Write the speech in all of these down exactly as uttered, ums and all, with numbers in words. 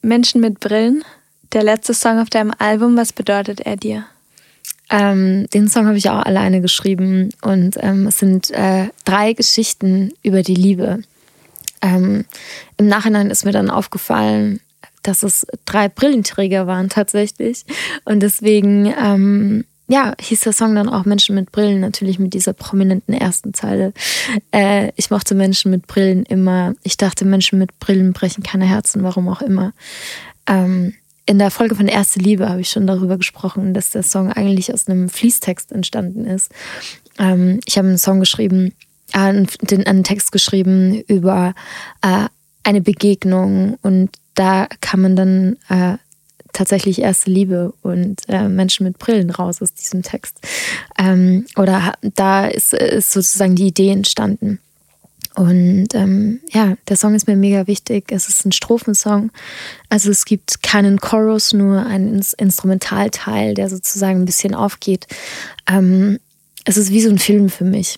Menschen mit Brillen, der letzte Song auf deinem Album, was bedeutet er dir? Ähm, den Song habe ich auch alleine geschrieben und ähm, es sind äh, drei Geschichten über die Liebe. Ähm, Im Nachhinein ist mir dann aufgefallen, dass es drei Brillenträger waren tatsächlich und deswegen ähm, ja, hieß der Song dann auch Menschen mit Brillen, natürlich mit dieser prominenten ersten Zeile. Äh, ich mochte Menschen mit Brillen immer. Ich dachte, Menschen mit Brillen brechen keine Herzen, warum auch immer. Ähm, In der Folge von Erste Liebe habe ich schon darüber gesprochen, dass der Song eigentlich aus einem Fließtext entstanden ist. Ähm, ich habe einen Song geschrieben, äh, einen, einen Text geschrieben über äh, eine Begegnung und da kann man dann äh, tatsächlich Erste Liebe und äh, Menschen mit Brillen raus aus diesem Text. Ähm, oder da ist, ist sozusagen die Idee entstanden. Und ähm, ja, der Song ist mir mega wichtig. Es ist ein Strophensong. Also es gibt keinen Chorus, nur einen Instrumentalteil, der sozusagen ein bisschen aufgeht. Ähm, es ist wie so ein Film für mich.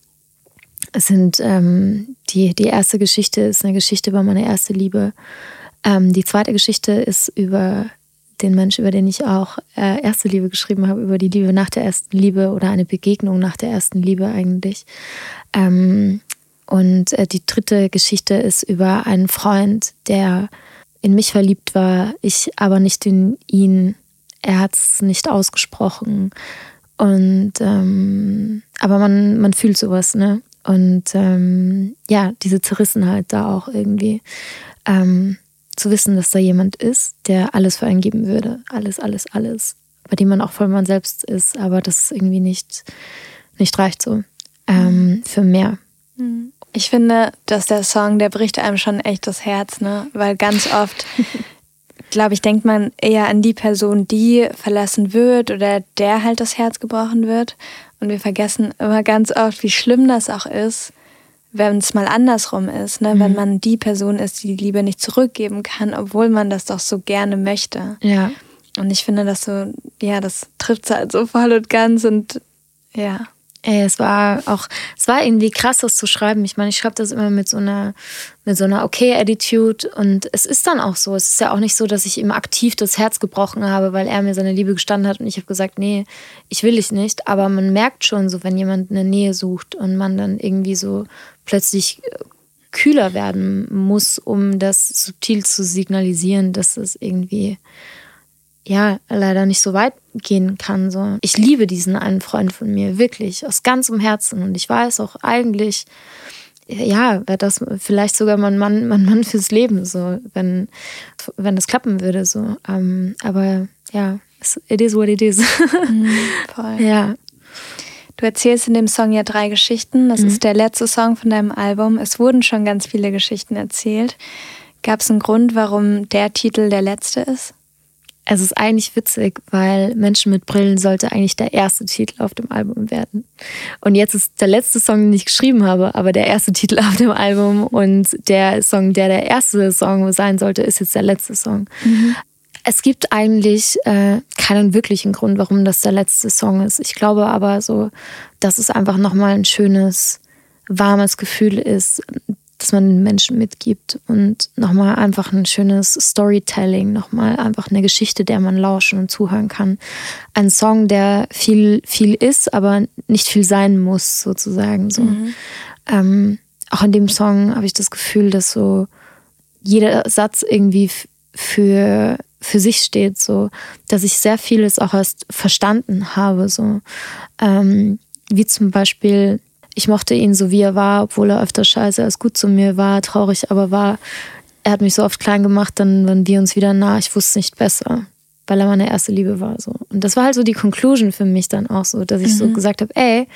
Es sind ähm, die, die erste Geschichte ist eine Geschichte über meine erste Liebe. Ähm, die zweite Geschichte ist über den Mensch, über den ich auch äh, erste Liebe geschrieben habe, über die Liebe nach der ersten Liebe oder eine Begegnung nach der ersten Liebe eigentlich. Ähm, Und die dritte Geschichte ist über einen Freund, der in mich verliebt war, ich aber nicht in ihn. Er hat es nicht ausgesprochen. Und ähm, aber man, man fühlt sowas, ne? Und ähm, ja, diese Zerrissenheit da auch irgendwie. Ähm, zu wissen, dass da jemand ist, der alles für einen geben würde. Alles, alles, alles. Bei dem man auch voll man selbst ist, aber das irgendwie nicht, nicht reicht so. Ähm, für mehr. Ich finde, dass der Song, der bricht einem schon echt das Herz, ne? Weil ganz oft, glaube ich, denkt man eher an die Person, die verlassen wird oder der halt das Herz gebrochen wird. Und wir vergessen immer ganz oft, wie schlimm das auch ist, wenn es mal andersrum ist, ne? Mhm. Wenn man die Person ist, die die Liebe nicht zurückgeben kann, obwohl man das doch so gerne möchte. Ja. Und ich finde, das so, ja, das trifft es halt so voll und ganz und ja. Ey, es war auch, es war irgendwie krass, das zu schreiben. Ich meine, ich schreibe das immer mit so einer, mit so einer Okay-Attitude und es ist dann auch so. Es ist ja auch nicht so, dass ich ihm aktiv das Herz gebrochen habe, weil er mir seine Liebe gestanden hat und ich habe gesagt, nee, ich will dich nicht. Aber man merkt schon so, wenn jemand eine Nähe sucht und man dann irgendwie so plötzlich kühler werden muss, um das subtil zu signalisieren, dass es irgendwie ja, leider nicht so weit gehen kann. So. Ich liebe diesen einen Freund von mir, wirklich, aus ganzem Herzen. Und ich weiß auch eigentlich, ja, wäre das vielleicht sogar mein Mann, mein Mann fürs Leben, so, wenn, wenn das klappen würde. So. Um, aber ja, it is what it is. Mhm, voll. Ja. Du erzählst in dem Song ja drei Geschichten. Das mhm. ist der letzte Song von deinem Album. Es wurden schon ganz viele Geschichten erzählt. Gab es einen Grund, warum der Titel der letzte ist? Es ist eigentlich witzig, weil Menschen mit Brillen sollte eigentlich der erste Titel auf dem Album werden. Und jetzt ist der letzte Song, den ich geschrieben habe, aber der erste Titel auf dem Album. Und der Song, der der erste Song sein sollte, ist jetzt der letzte Song. Mhm. Es gibt eigentlich äh, keinen wirklichen Grund, warum das der letzte Song ist. Ich glaube aber so, dass es einfach nochmal ein schönes, warmes Gefühl ist, dass man den Menschen mitgibt und nochmal einfach ein schönes Storytelling, nochmal einfach eine Geschichte, der man lauschen und zuhören kann. Ein Song, der viel, viel ist, aber nicht viel sein muss, sozusagen. So. Mhm. Ähm, auch in dem Song habe ich das Gefühl, dass so jeder Satz irgendwie f- für, für sich steht, so, dass ich sehr vieles auch erst verstanden habe. So. Ähm, wie zum Beispiel, ich mochte ihn so, wie er war, obwohl er öfter scheiße als gut zu mir war, traurig aber war. Er hat mich so oft klein gemacht, dann waren wir uns wieder nah. Ich wusste nicht besser, weil er meine erste Liebe war. So. Und das war halt so die Conclusion für mich dann auch so, dass ich mhm. so gesagt habe, ey,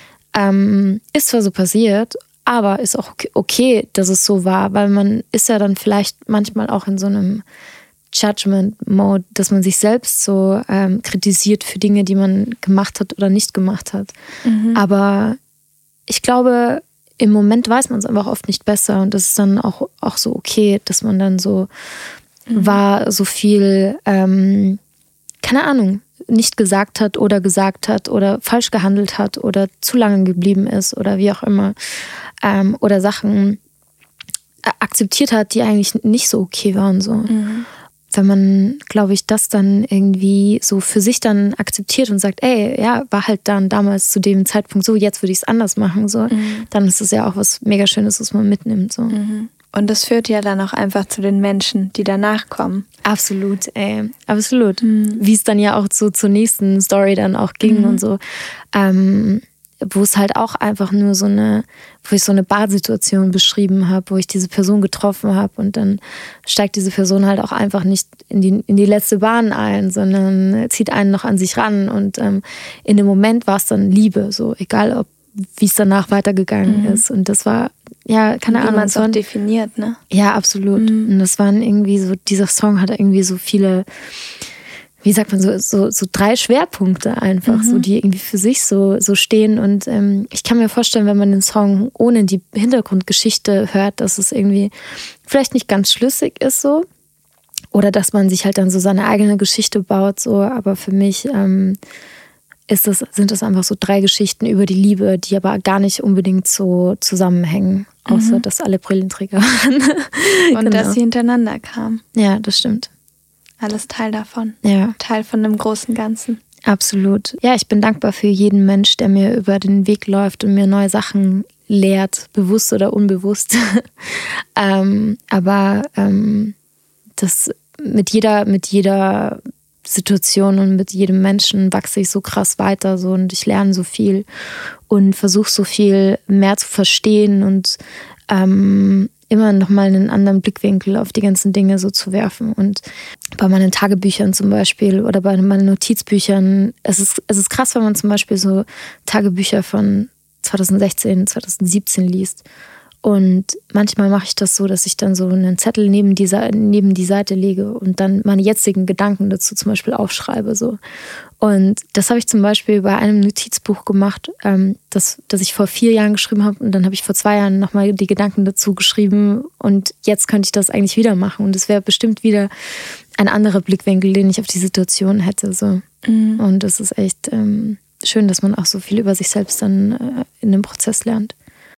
ähm, ist zwar so passiert, aber ist auch okay, okay, dass es so war, weil man ist ja dann vielleicht manchmal auch in so einem Judgment-Mode, dass man sich selbst so ähm, kritisiert für Dinge, die man gemacht hat oder nicht gemacht hat. Mhm. Aber ich glaube, im Moment weiß man es einfach oft nicht besser und das ist dann auch, auch so okay, dass man dann so mhm. war, so viel, ähm, keine Ahnung, nicht gesagt hat oder gesagt hat oder falsch gehandelt hat oder zu lange geblieben ist oder wie auch immer. Ähm, oder Sachen akzeptiert hat, die eigentlich nicht so okay waren. So. Mhm. wenn man, glaube ich, das dann irgendwie so für sich dann akzeptiert und sagt, ey, ja, war halt dann damals zu dem Zeitpunkt so, jetzt würde ich es anders machen, so, mhm. dann ist es ja auch was mega Schönes, was man mitnimmt, so. Mhm. Und das führt ja dann auch einfach zu den Menschen, die danach kommen. Absolut, ey, absolut. Mhm. Wie es dann ja auch so zur nächsten Story dann auch ging mhm. und so. Ähm, wo es halt auch einfach nur so eine, wo ich so eine Barsituation beschrieben habe, wo ich diese Person getroffen habe und dann steigt diese Person halt auch einfach nicht in die, in die letzte Bahn ein, sondern zieht einen noch an sich ran und ähm, in dem Moment war es dann Liebe, so egal ob wie es danach weitergegangen mhm. ist und das war, ja, keine Ahnung. Wie man es auch definiert, ne? Ja, absolut. Mhm. Und das waren irgendwie so, dieser Song hat irgendwie so viele, wie sagt man, so, so, so drei Schwerpunkte einfach, mhm. so, die irgendwie für sich so, so stehen. Und ähm, ich kann mir vorstellen, wenn man den Song ohne die Hintergrundgeschichte hört, dass es irgendwie vielleicht nicht ganz schlüssig ist so. Oder dass man sich halt dann so seine eigene Geschichte baut, so. Aber für mich ähm, ist das, sind das einfach so drei Geschichten über die Liebe, die aber gar nicht unbedingt so zusammenhängen. Außer, mhm. dass alle Brillenträger waren. Und genau. dass sie hintereinander kamen. Ja, das stimmt. Alles Teil davon. Ja. Teil von dem großen Ganzen. Absolut. Ja, ich bin dankbar für jeden Mensch, der mir über den Weg läuft und mir neue Sachen lehrt, bewusst oder unbewusst. ähm, aber ähm, das mit jeder, mit jeder Situation und mit jedem Menschen wachse ich so krass weiter so und ich lerne so viel und versuche so viel mehr zu verstehen und ähm, immer nochmal einen anderen Blickwinkel auf die ganzen Dinge so zu werfen. Und bei meinen Tagebüchern zum Beispiel oder bei meinen Notizbüchern, es ist, es ist krass, wenn man zum Beispiel so Tagebücher von zwanzig sechzehn, zwanzig siebzehn liest. Und manchmal mache ich das so, dass ich dann so einen Zettel neben die, neben die Seite lege und dann meine jetzigen Gedanken dazu zum Beispiel aufschreibe. So. Und das habe ich zum Beispiel bei einem Notizbuch gemacht, ähm, das, das ich vor vier Jahren geschrieben habe. Und dann habe ich vor zwei Jahren nochmal die Gedanken dazu geschrieben. Und jetzt könnte ich das eigentlich wieder machen. Und es wäre bestimmt wieder ein anderer Blickwinkel, den ich auf die Situation hätte. So. Mhm. Und es ist echt ähm, schön, dass man auch so viel über sich selbst dann äh, in dem Prozess lernt.